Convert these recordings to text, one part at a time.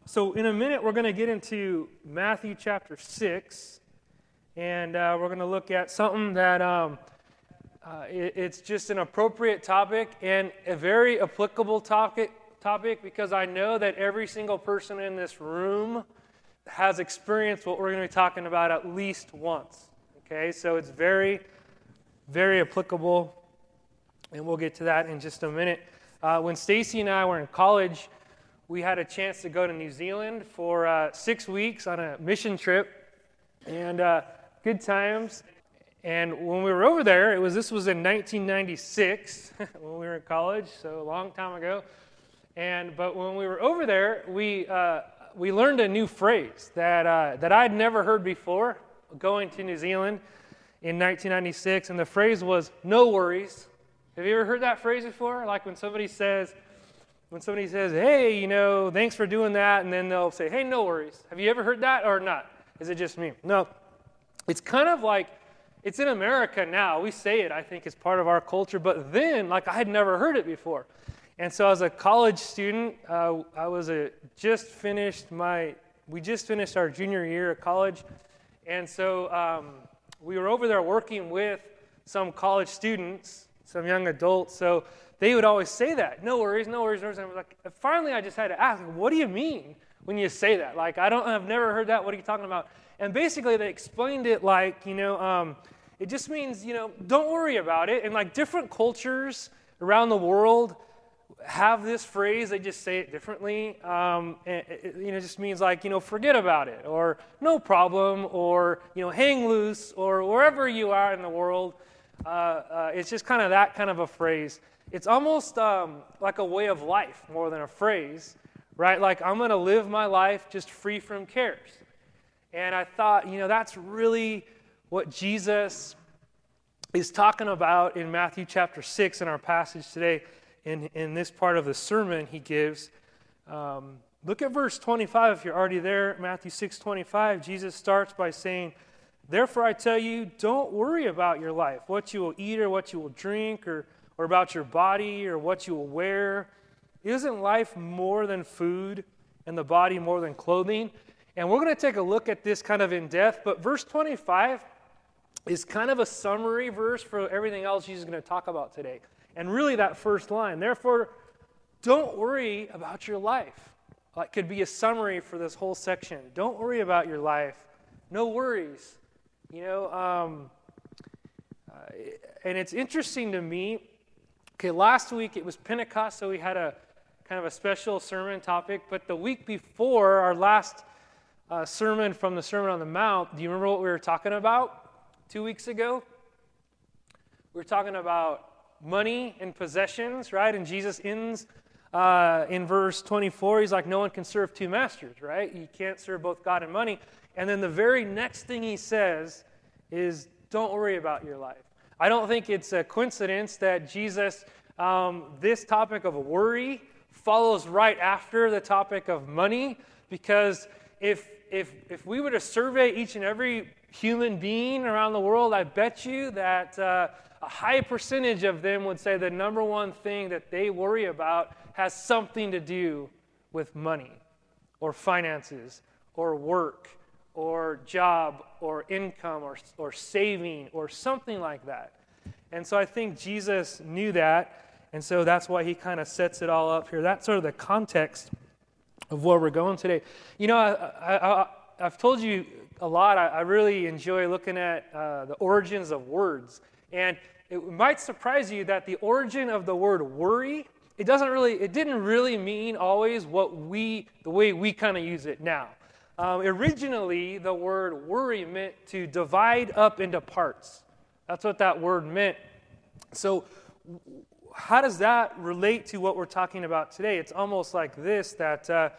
So in a minute, we're going to get into Matthew chapter 6, and we're going to look at something that it's just an appropriate topic and a very applicable topic because I know that every single person in this room has experienced what we're going to be talking about at least once. Okay, so it's very, very applicable, and we'll get to that in just a minute. When Stacy and I were in college, we had a chance to go to New Zealand for 6 weeks on a mission trip, and good times. And when we were over there, this was in 1996 when we were in college, so a long time ago. But when we were over there, we learned a new phrase that I'd never heard before going to New Zealand in 1996, and the phrase was "no worries." Have you ever heard that phrase before? Like when somebody says, "Hey, thanks for doing that," and then they'll say, "Hey, no worries." Have you ever heard that or not? Is it just me? No. It's kind of like, it's in America now. We say it, I think, as part of our culture, but then, I had never heard it before. And so as a college student, we just finished our junior year of college, and so we were over there working with some college students, some young adults, so they would always say that, "No worries, no worries, no worries." And I was like, finally I just had to ask, what do you mean when you say that? I've never heard that, what are you talking about? And basically they explained it it just means, don't worry about it. And different cultures around the world have this phrase, they just say it differently. It just means forget about it, or no problem, or hang loose, or wherever you are in the world. It's just kind of that kind of a phrase. It's almost like a way of life more than a phrase, right? I'm going to live my life just free from cares. And I thought, that's really what Jesus is talking about in Matthew chapter 6 in our passage today. In this part of the sermon he gives. Look at verse 25 if you're already there. Matthew 6:25, Jesus starts by saying, "Therefore I tell you, don't worry about your life, what you will eat or what you will drink, or about your body or what you will wear. Isn't life more than food and the body more than clothing?" And we're going to take a look at this kind of in depth, but verse 25 is kind of a summary verse for everything else Jesus is going to talk about today. And really that first line, "Therefore, don't worry about your life," could be a summary for this whole section. Don't worry about your life. No worries. And it's interesting to me. Okay, last week it was Pentecost, so we had a kind of a special sermon topic. But the week before, our last sermon from the Sermon on the Mount, do you remember what we were talking about 2 weeks ago? We were talking about money and possessions, right? And Jesus ends in verse 24. He's like, no one can serve two masters, right? You can't serve both God and money. And then the very next thing he says is, don't worry about your life. I don't think it's a coincidence that Jesus, this topic of worry follows right after the topic of money, because if we were to survey each and every human being around the world, I bet you that a high percentage of them would say the number one thing that they worry about has something to do with money or finances or work or job or income or saving or something like that. And so I think Jesus knew that, and so that's why he kind of sets it all up here. That's sort of the context of where we're going today. I've told you a lot. I really enjoy looking at the origins of words. And it might surprise you that the origin of the word worry, it didn't really mean always the way we kind of use it now. Originally, the word worry meant to divide up into parts. That's what that word meant. So how does that relate to what we're talking about today? It's almost like this, that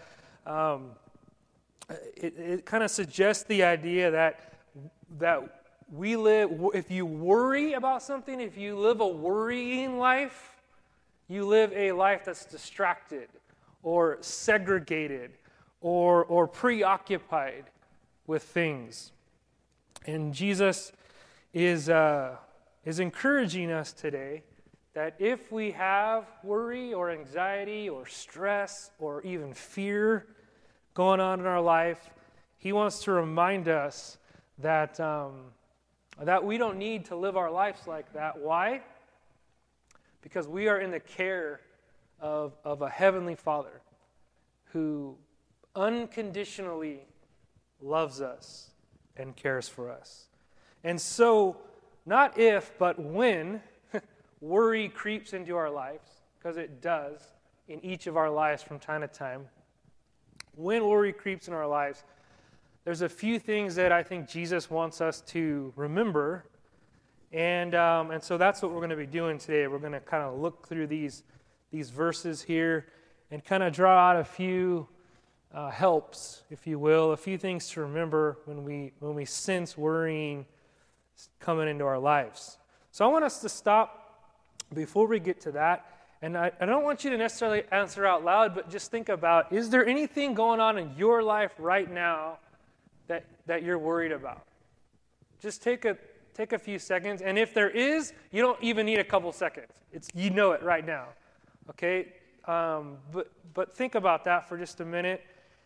it kind of suggests the idea that we live, if you worry about something, if you live a worrying life, you live a life that's distracted or segregated or preoccupied with things. And Jesus is encouraging us today that if we have worry or anxiety or stress or even fear, going on in our life, he wants to remind us that, that we don't need to live our lives like that. Why? Because we are in the care of a heavenly Father who unconditionally loves us and cares for us. And so, not if, but when worry creeps into our lives, because it does in each of our lives from time to time, when worry creeps in our lives, there's a few things that I think Jesus wants us to remember. And so that's what we're going to be doing today. We're going to kind of look through these verses here and kind of draw out a few helps, if you will, a few things to remember when we sense worrying coming into our lives. So I want us to stop before we get to that. And I don't want you to necessarily answer out loud, but just think about, is there anything going on in your life right now that you're worried about? Just take a few seconds, and if there is, you don't even need a couple seconds. You know it right now, okay? But think about that for just a minute.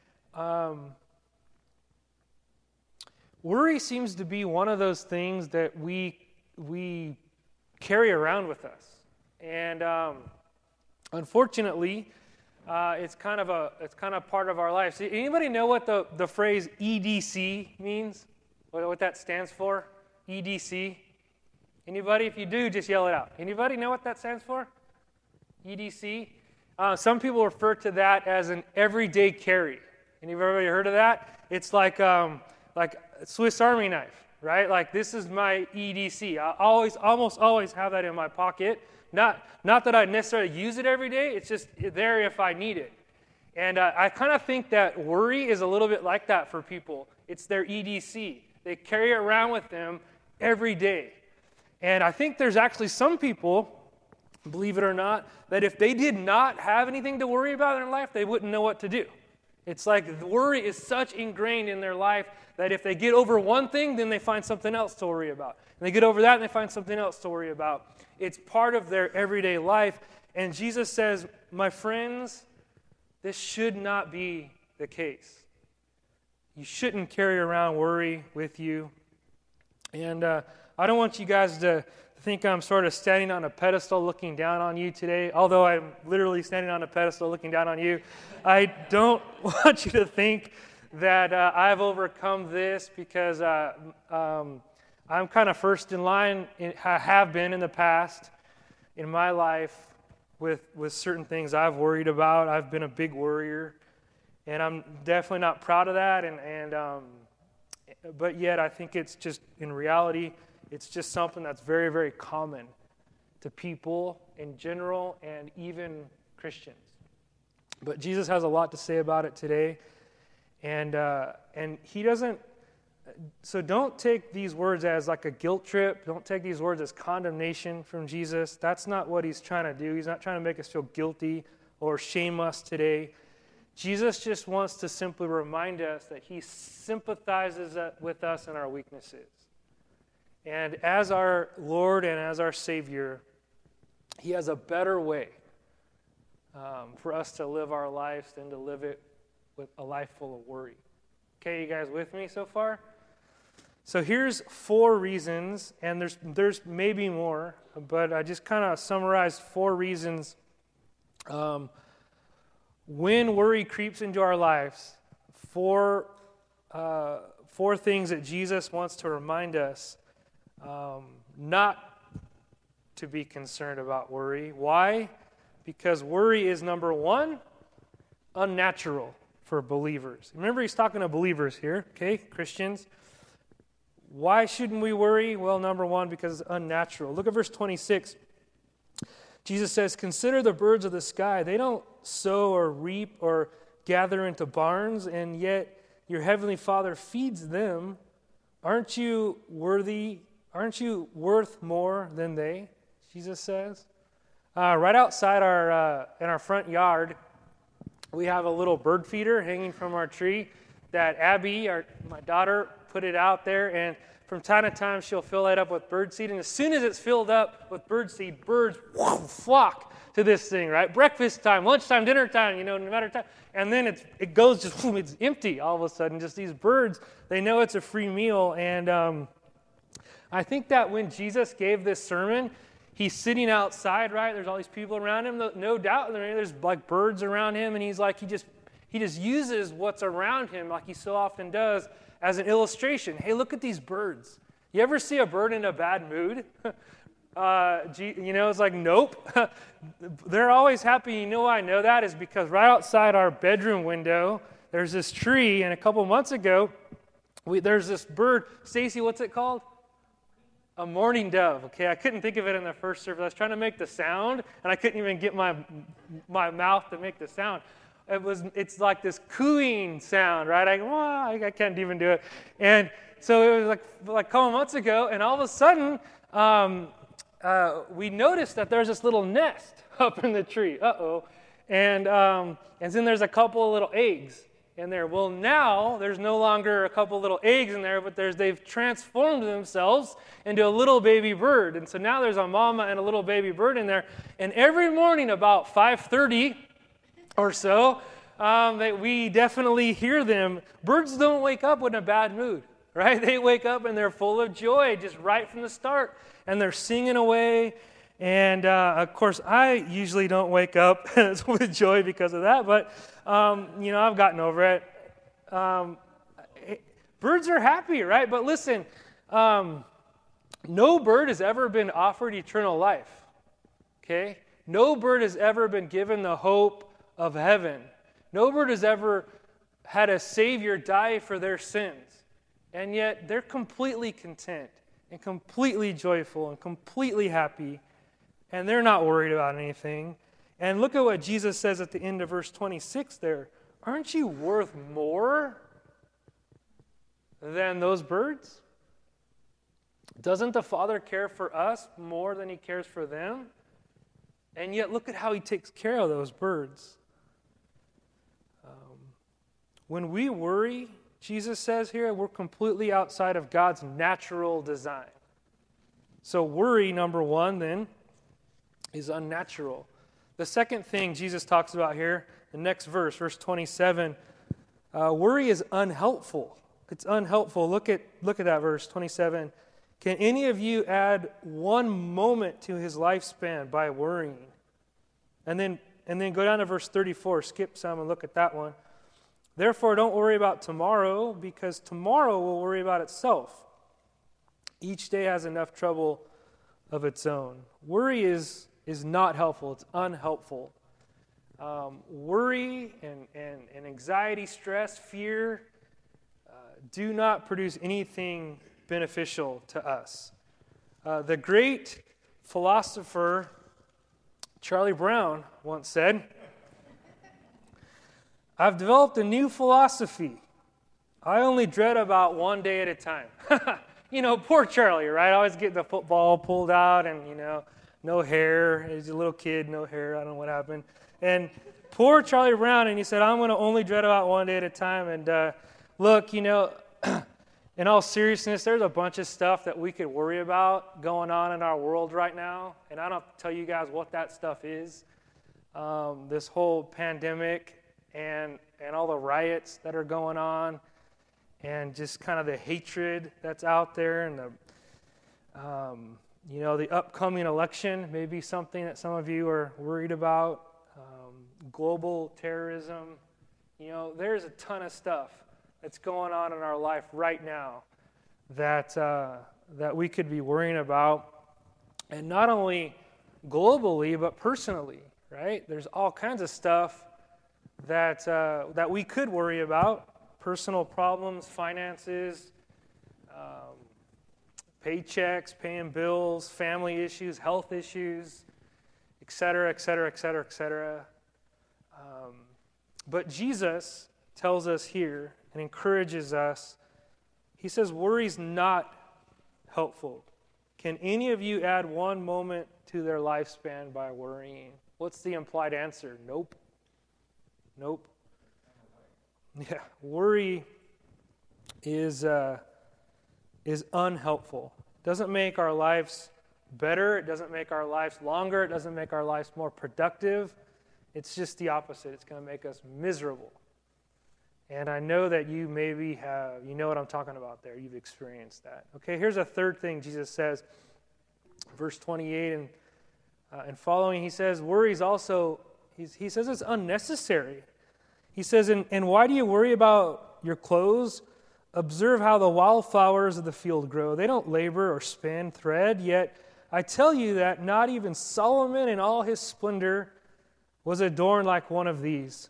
Worry seems to be one of those things that we carry around with us, and unfortunately, it's kind of part of our life. So anybody know what the phrase EDC means? What that stands for? EDC? Anybody? If you do, just yell it out. Anybody know what that stands for? EDC? Some people refer to that as an everyday carry. Anybody heard of that? It's like a Swiss Army knife, right? Like, this is my EDC. I almost always have that in my pocket. Not that I necessarily use it every day. It's just there if I need it. And I kind of think that worry is a little bit like that for people. It's their EDC. They carry it around with them every day. And I think there's actually some people, believe it or not, that if they did not have anything to worry about in their life, they wouldn't know what to do. It's like worry is such ingrained in their life that if they get over one thing, then they find something else to worry about. And they get over that and they find something else to worry about. It's part of their everyday life. And Jesus says, my friends, this should not be the case. You shouldn't carry around worry with you. And I don't want you guys to think I'm sort of standing on a pedestal looking down on you today, although I'm literally standing on a pedestal looking down on you. I don't want you to think that I've overcome this because I'm kind of first in line. I have been in the past in my life with certain things I've worried about. I've been a big worrier, and I'm definitely not proud of that. But yet I think it's just, in reality, it's just something that's very, very common to people in general and even Christians. But Jesus has a lot to say about it today, and he doesn't. So don't take these words as like a guilt trip. Don't take these words as condemnation from Jesus. That's not what he's trying to do. He's not trying to make us feel guilty or shame us today. Jesus just wants to simply remind us that he sympathizes with us in our weaknesses. And as our Lord and as our Savior, he has a better way for us to live our lives than to live it with a life full of worry. Okay, you guys with me so far? So here's 4 reasons, and there's maybe more, but I just kind of summarized 4 reasons when worry creeps into our lives. 4 things that Jesus wants to remind us not to be concerned about worry. Why? Because worry is, number 1, unnatural for believers. Remember, he's talking to believers here, okay, Christians. Why shouldn't we worry? Well, number 1, because it's unnatural. Look at verse 26. Jesus says, "Consider the birds of the sky. They don't sow or reap or gather into barns, and yet your heavenly Father feeds them. Aren't you worthy? Aren't you worth more than they?" Jesus says. Right outside in our front yard, we have a little bird feeder hanging from our tree that Abby, my daughter, put it out there, and from time to time she'll fill it up with birdseed, and as soon as it's filled up with birdseed, birds flock to this thing, right? Breakfast time, lunchtime, dinner time, no matter time. And then it goes just, it's empty all of a sudden. Just these birds, they know it's a free meal. And I think that when Jesus gave this sermon, he's sitting outside, right? There's all these people around him, no doubt. There's like birds around him, and he's like, he just uses what's around him, like he so often does, as an illustration. Hey, look at these birds. You ever see a bird in a bad mood? It's like, nope. They're always happy. You know why I know that is because right outside our bedroom window, there's this tree, and a couple months ago, there's this bird. Stacy, what's it called? A mourning dove. Okay, I couldn't think of it in the first service. I was trying to make the sound, and I couldn't even get my mouth to make the sound. It's like this cooing sound, right? I can't even do it. And so it was like a couple months ago, and all of a sudden, we noticed that there's this little nest up in the tree. And then there's a couple of little eggs in there. Well, now there's no longer a couple little eggs in there, but they've transformed themselves into a little baby bird. And so now there's a mama and a little baby bird in there. And every morning about 5:30 or so, we definitely hear them. Birds don't wake up in a bad mood, right? They wake up and they're full of joy just right from the start. And they're singing away. And, of course, I usually don't wake up with joy because of that. But, I've gotten over it. Birds are happy, right? But listen, no bird has ever been offered eternal life. Okay? No bird has ever been given the hope of heaven. No bird has ever had a Savior die for their sins. And yet they're completely content and completely joyful and completely happy, and they're not worried about anything. And look at what Jesus says at the end of verse 26 there. Aren't you worth more than those birds? Doesn't the Father care for us more than he cares for them? And yet look at how he takes care of those birds. When we worry, Jesus says here, we're completely outside of God's natural design. So worry, number one, then, is unnatural. The second thing Jesus talks about here, the next verse, verse 27, worry is unhelpful. It's unhelpful. Look at that verse, 27. Can any of you add one moment to his lifespan by worrying? And then go down to verse 34. Skip some and look at that one. Therefore, don't worry about tomorrow, because tomorrow will worry about itself. Each day has enough trouble of its own. Worry is not helpful. It's unhelpful. Worry and anxiety, stress, fear do not produce anything beneficial to us. The great philosopher Charlie Brown once said, I've developed a new philosophy. I only dread about one day at a time. Poor Charlie, right? Always getting the football pulled out and, no hair. He's a little kid, no hair. I don't know what happened. And poor Charlie Brown, and he said, I'm going to only dread about one day at a time. And look, in all seriousness, there's a bunch of stuff that we could worry about going on in our world right now. And I don't have to tell you guys what that stuff is. This whole pandemic and all the riots that are going on, and just kind of the hatred that's out there, and the upcoming election may be something that some of you are worried about. Global terrorism. There's a ton of stuff that's going on in our life right now that we could be worrying about, and not only globally but personally, right? There's all kinds of stuff that we could worry about. Personal problems, finances, paychecks, paying bills, family issues, health issues, et cetera, et cetera, et cetera, et cetera. But Jesus tells us here and encourages us. He says, worry's not helpful. Can any of you add one moment to their lifespan by worrying? What's the implied answer? Nope. Nope. Yeah, worry is is unhelpful. It doesn't make our lives better. It doesn't make our lives longer. It doesn't make our lives more productive. It's just the opposite. It's going to make us miserable. And I know that you maybe have, you know what I'm talking about there. You've experienced that. Okay, here's a third thing Jesus says. Verse 28 and following, he says, worry is also, he says it's unnecessary. He says, and why do you worry about your clothes? Observe how the wildflowers of the field grow. They don't labor or spin thread, yet I tell you that not even Solomon in all his splendor was adorned like one of these.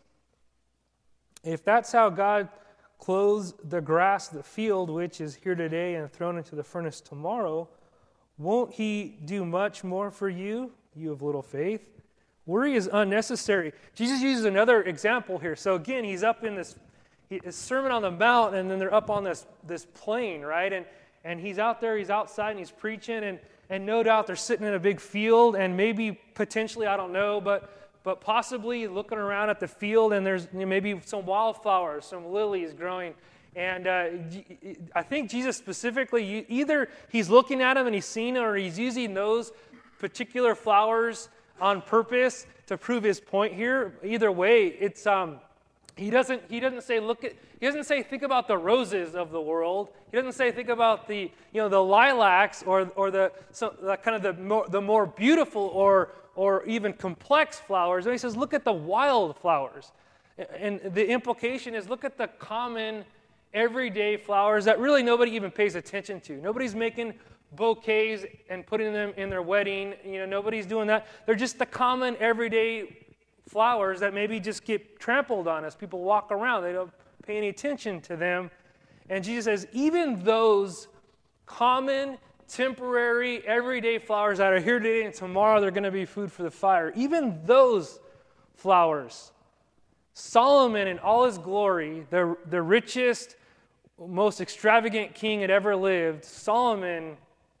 If that's how God clothes the grass of the field, which is here today and thrown into the furnace tomorrow, won't he do much more for you, you of little faith? Worry is unnecessary. Jesus uses another example here. So again, he's up in this his Sermon on the Mount, and then they're up on this plain, right? And he's out there, he's outside, and he's preaching, and no doubt they're sitting in a big field, and maybe potentially, I don't know, but possibly looking around at the field, and there's maybe some wildflowers, some lilies growing. And I think Jesus specifically, either he's looking at them and he's seeing them, or he's using those particular flowers on purpose to prove his point here. Either way, it's he doesn't say think about the roses of the world. He doesn't say think about the lilacs or the kind of the more beautiful or even complex flowers. And he says look at the wild flowers. And the implication is look at the common everyday flowers that really nobody even pays attention to. Nobody's making bouquets and putting them in their wedding. Nobody's doing that. They're just the common everyday flowers that maybe just get trampled on as people walk around. They don't pay any attention to them. And Jesus says, even those common, temporary, everyday flowers that are here today and tomorrow they're going to be food for the fire. Even those flowers, Solomon in all his glory, the richest, most extravagant king that ever lived, Solomon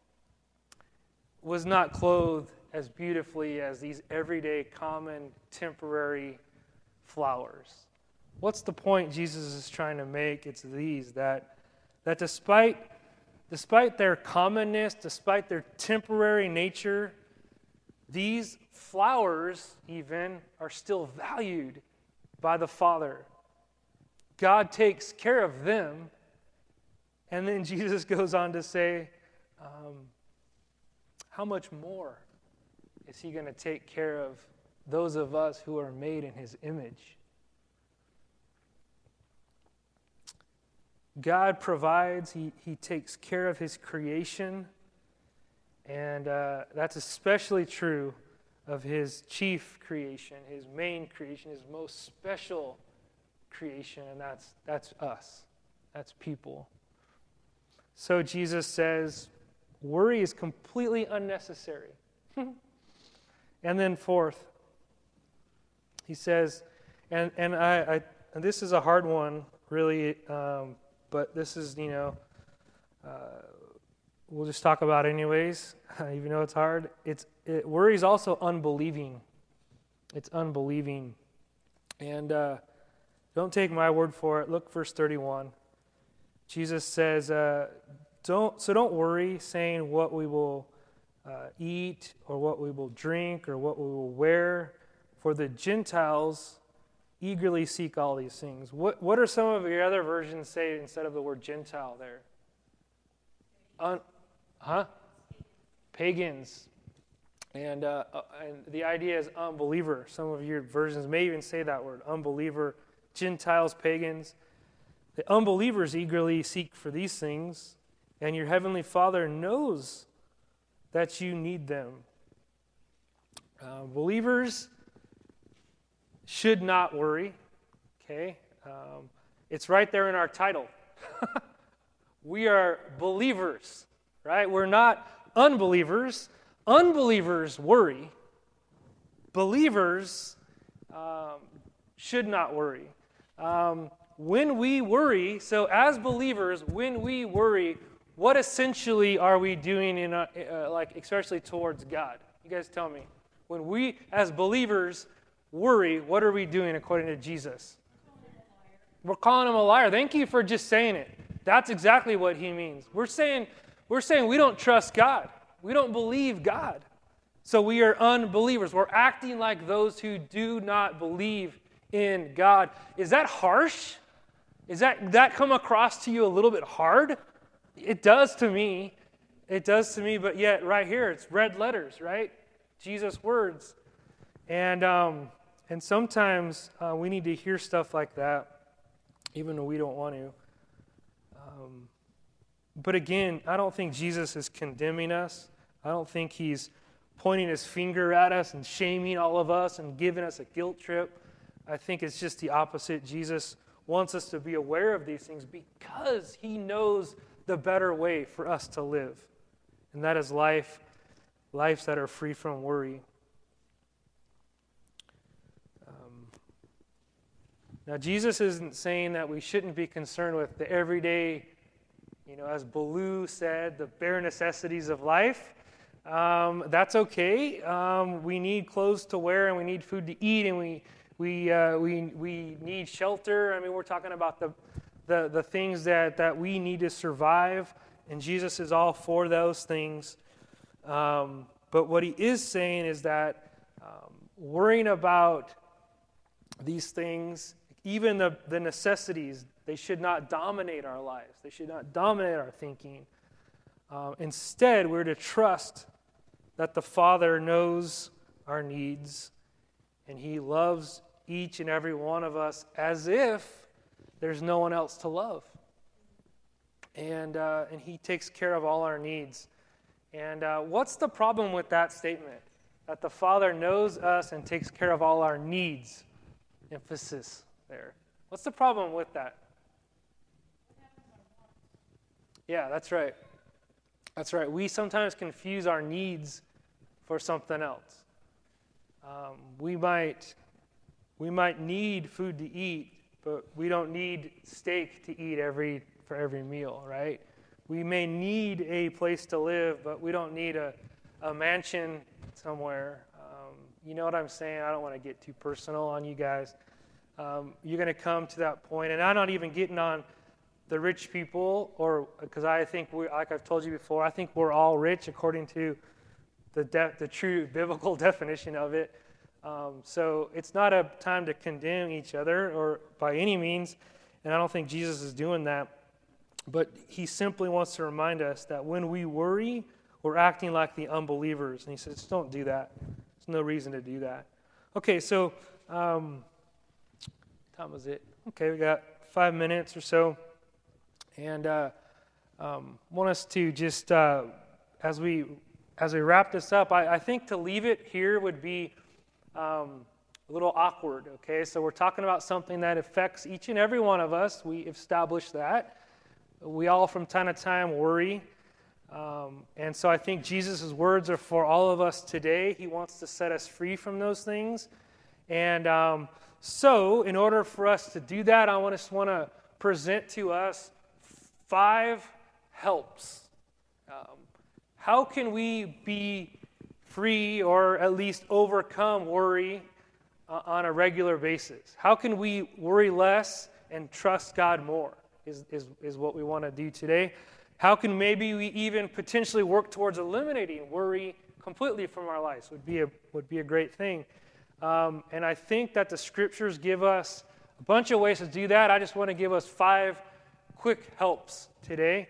was not clothed as beautifully as these everyday, common, temporary flowers. What's the point Jesus is trying to make? It's these, that despite their commonness, despite their temporary nature, these flowers even are still valued by the Father. God takes care of them. And then Jesus goes on to say, how much more is he going to take care of those of us who are made in his image? God provides, he takes care of his creation, and that's especially true of his chief creation, his main creation, his most special creation, and that's us. That's people. So Jesus says, worry is completely unnecessary. And then fourth, he says, and this is a hard one, really, but this is, we'll just talk about it anyways, even though it's hard. Worry is also unbelieving. It's unbelieving. And don't take my word for it. Look, verse 31. Jesus says, don't worry, saying what we will eat or what we will drink or what we will wear, for the Gentiles eagerly seek all these things. What are some of your other versions say instead of the word Gentile there? Pagans. And the idea is unbeliever. Some of your versions may even say that word, unbeliever, Gentiles, pagans. The unbelievers eagerly seek for these things, and your heavenly Father knows that you need them. Believers should not worry, okay? It's right there in our title. We are believers, right? We're not unbelievers. Unbelievers worry. Believers should not worry. When we worry, so as believers, when we worry, what essentially are we doing especially towards God? You guys tell me. When we, as believers, worry, what are we doing according to Jesus? We're calling him a liar. Thank you for just saying it. That's exactly what he means. We're saying we don't trust God. We don't believe God. So we are unbelievers. We're acting like those who do not believe in God. Is that harsh? Is that come across to you a little bit hard? It does to me. It does to me, but yet right here it's red letters, right? Jesus' words. And sometimes we need to hear stuff like that, even though we don't want to. But again, I don't think Jesus is condemning us. I don't think he's pointing his finger at us and shaming all of us and giving us a guilt trip. I think it's just the opposite. Jesus wants us to be aware of these things because he knows the better way for us to live. And that is lives that are free from worry. Now, Jesus isn't saying that we shouldn't be concerned with the everyday, as Baloo said, the bare necessities of life. That's okay. We need clothes to wear, and we need food to eat, and we need shelter. I mean, we're talking about the things that we need to survive, and Jesus is all for those things. But what he is saying is that worrying about these things, even the necessities, they should not dominate our lives. They should not dominate our thinking. Instead, we're to trust that the Father knows our needs, and he loves each and every one of us as if there's no one else to love. And he takes care of all our needs. And what's the problem with that statement? That the Father knows us and takes care of all our needs. Emphasis there. What's the problem with that? Yeah, that's right. That's right. We sometimes confuse our needs for something else. We might need food to eat, but we don't need steak to eat for every meal, right? We may need a place to live, but we don't need a mansion somewhere. You know what I'm saying? I don't want to get too personal on you guys. You're going to come to that point, and I'm not even getting on the rich people, or because I think like I've told you before, I think we're all rich according to the true biblical definition of it. So it's not a time to condemn each other or by any means, and I don't think Jesus is doing that. But he simply wants to remind us that when we worry, we're acting like the unbelievers. And he says, don't do that. There's no reason to do that. Okay, so time was it? Okay, we got 5 minutes or so. And want us to just, as we wrap this up, I think to leave it here would be a little awkward, okay? So we're talking about something that affects each and every one of us. We established that. We all from time to time worry. And so I think Jesus' words are for all of us today. He wants to set us free from those things. And so in order for us to do that, I want to present to us 5 helps. How can we be free or at least overcome worry on a regular basis? How can we worry less and trust God more is what we want to do today. How can maybe we even potentially work towards eliminating worry completely from our lives would be a great thing. And I think that the scriptures give us a bunch of ways to do that. I just want to give us 5 quick helps today.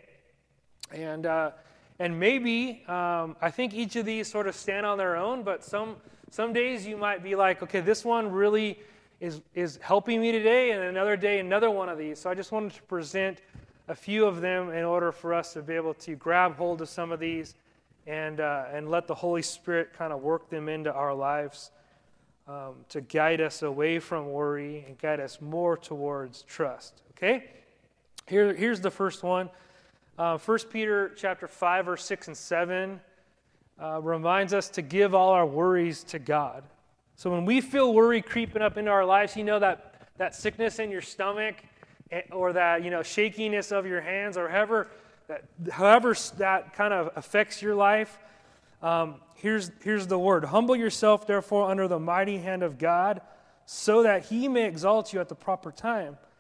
And maybe, I think each of these sort of stand on their own, but some days you might be like, okay, this one really is helping me today, and another day, another one of these. So I just wanted to present a few of them in order for us to be able to grab hold of some of these and let the Holy Spirit kind of work them into our lives to guide us away from worry and guide us more towards trust. Okay? Here's the first one. 1 Peter chapter 5, verse 6 and 7 reminds us to give all our worries to God. So when we feel worry creeping up into our lives, you know that sickness in your stomach or that shakiness of your hands or however that kind of affects your life, here's the word. Humble yourself, therefore, under the mighty hand of God, so that he may exalt you at the proper time,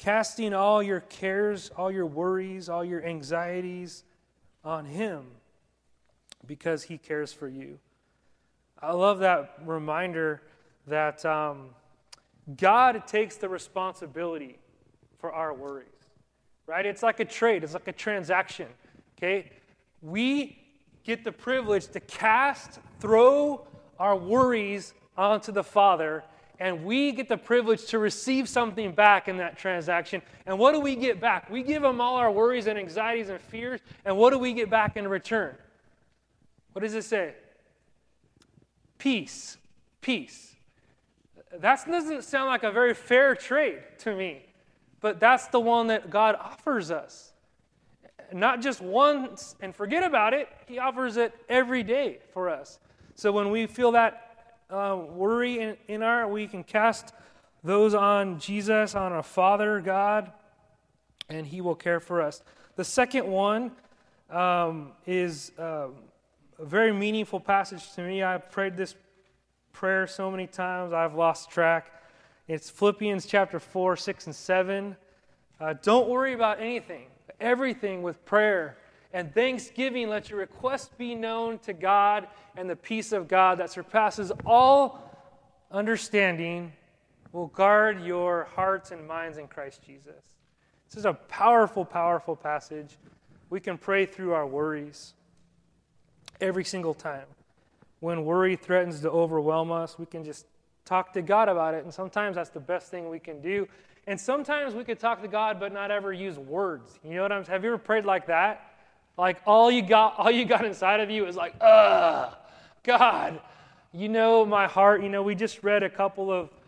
casting all your cares, all your worries, all your anxieties on Him because He cares for you. I love that reminder that God takes the responsibility for our worries, right? It's like a trade. It's like a transaction, okay? We get the privilege to throw our worries onto the Father, and we get the privilege to receive something back in that transaction. And what do we get back? We give Him all our worries and anxieties and fears, and what do we get back in return? What does it say? Peace. Peace. That doesn't sound like a very fair trade to me, but that's the one that God offers us. Not just once and forget about it, He offers it every day for us. So when we feel that worry we can cast those on Jesus, on our Father, God, and He will care for us. The second one is a very meaningful passage to me. I've prayed this prayer so many times, I've lost track. It's Philippians chapter 4, 6, and 7. Don't worry about anything. Everything with prayer and thanksgiving, let your requests be known to God, and the peace of God that surpasses all understanding will guard your hearts and minds in Christ Jesus. This is a powerful, powerful passage. We can pray through our worries every single time. When worry threatens to overwhelm us, we can just talk to God about it, and sometimes that's the best thing we can do. And sometimes we could talk to God but not ever use words. You know what I'm saying? Have you ever prayed like that? Like all you got inside of you is like, God, you know my heart. You know, we just read a couple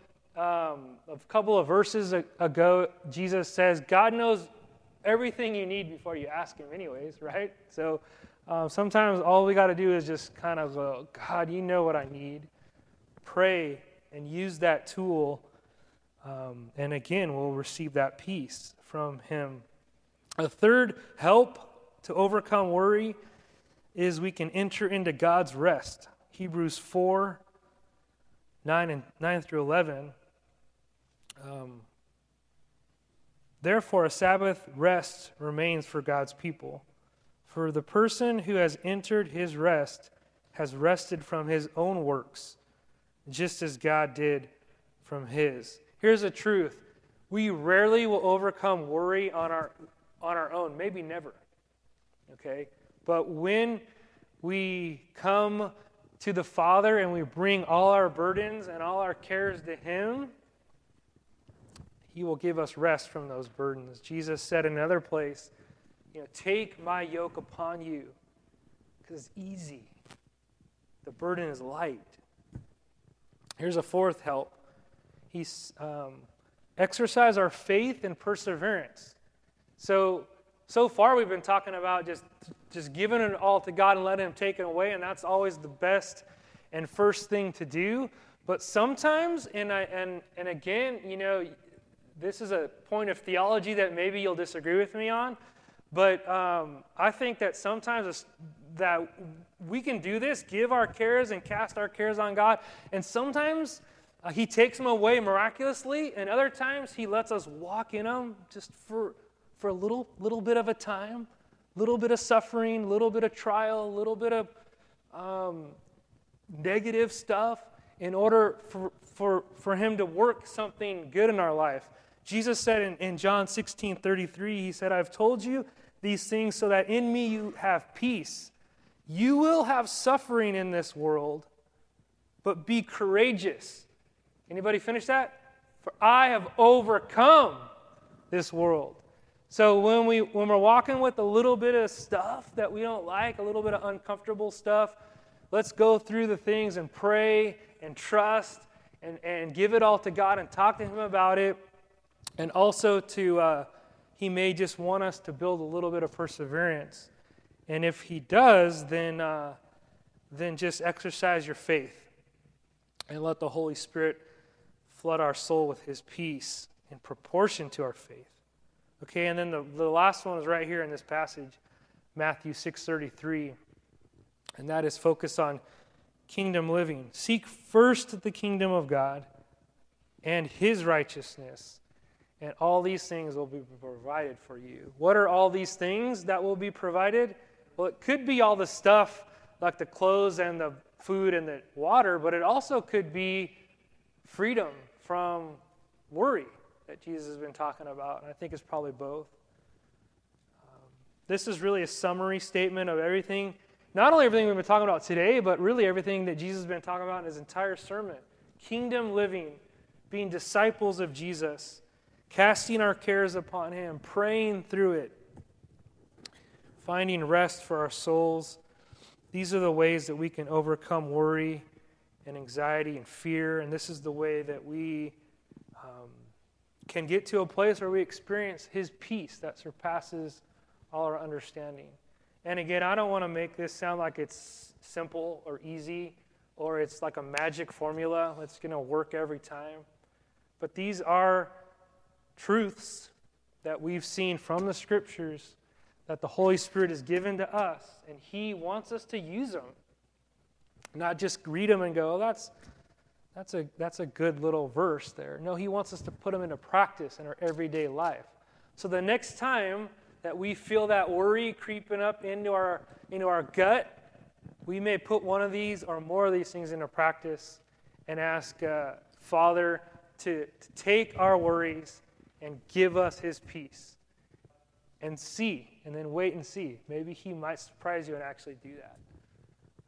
of verses ago. Jesus says, God knows everything you need before you ask Him anyways, right? So sometimes all we got to do is just kind of go, God, you know what I need. Pray and use that tool. And again, we'll receive that peace from Him. A third help to overcome worry is we can enter into God's rest. Hebrews 4, 9 through 11. Therefore, a Sabbath rest remains for God's people. For the person who has entered His rest has rested from his own works, just as God did from His. Here's the truth. We rarely will overcome worry on our own, maybe never. Okay? But when we come to the Father and we bring all our burdens and all our cares to Him, He will give us rest from those burdens. Jesus said in another place, take my yoke upon you, because it's easy. The burden is light. Here's a fourth help. Exercise our faith and perseverance. So far we've been talking about just giving it all to God and letting Him take it away, and that's always the best and first thing to do. But sometimes, and again, this is a point of theology that maybe you'll disagree with me on, but I think that sometimes that we can do this, give our cares and cast our cares on God, and sometimes He takes them away miraculously, and other times He lets us walk in them just for a little bit of a time, little bit of suffering, little bit of trial, little bit of negative stuff in order for Him to work something good in our life. Jesus said in John 16:33, He said, I've told you these things so that in me you have peace. You will have suffering in this world, but be courageous. Anybody finish that? For I have overcome this world. So when we're walking with a little bit of stuff that we don't like, a little bit of uncomfortable stuff, let's go through the things and pray and trust and give it all to God and talk to Him about it. And also He may just want us to build a little bit of perseverance. And if He does, then just exercise your faith and let the Holy Spirit flood our soul with His peace in proportion to our faith. Okay, and then the last one is right here in this passage, Matthew 6:33, and that is focused on kingdom living. Seek first the kingdom of God and His righteousness, and all these things will be provided for you. What are all these things that will be provided? Well, it could be all the stuff like the clothes and the food and the water, but it also could be freedom from worry that Jesus has been talking about. And I think it's probably both. This is really a summary statement of everything, not only everything we've been talking about today, but really everything that Jesus has been talking about in his entire sermon. Kingdom living, being disciples of Jesus, casting our cares upon him, praying through it, finding rest for our souls. These are the ways that we can overcome worry and anxiety and fear, and this is the way that we can get to a place where we experience his peace that surpasses all our understanding. And again, I don't want to make this sound like it's simple or easy or it's like a magic formula that's going to work every time. But these are truths that we've seen from the Scriptures that the Holy Spirit has given to us, and he wants us to use them. Not just read them and go, oh, that's a good little verse there. No, he wants us to put them into practice in our everyday life. So the next time that we feel that worry creeping up into our gut, we may put one of these or more of these things into practice and ask Father to take our worries and give us his peace. And then wait and see. Maybe he might surprise you and actually do that.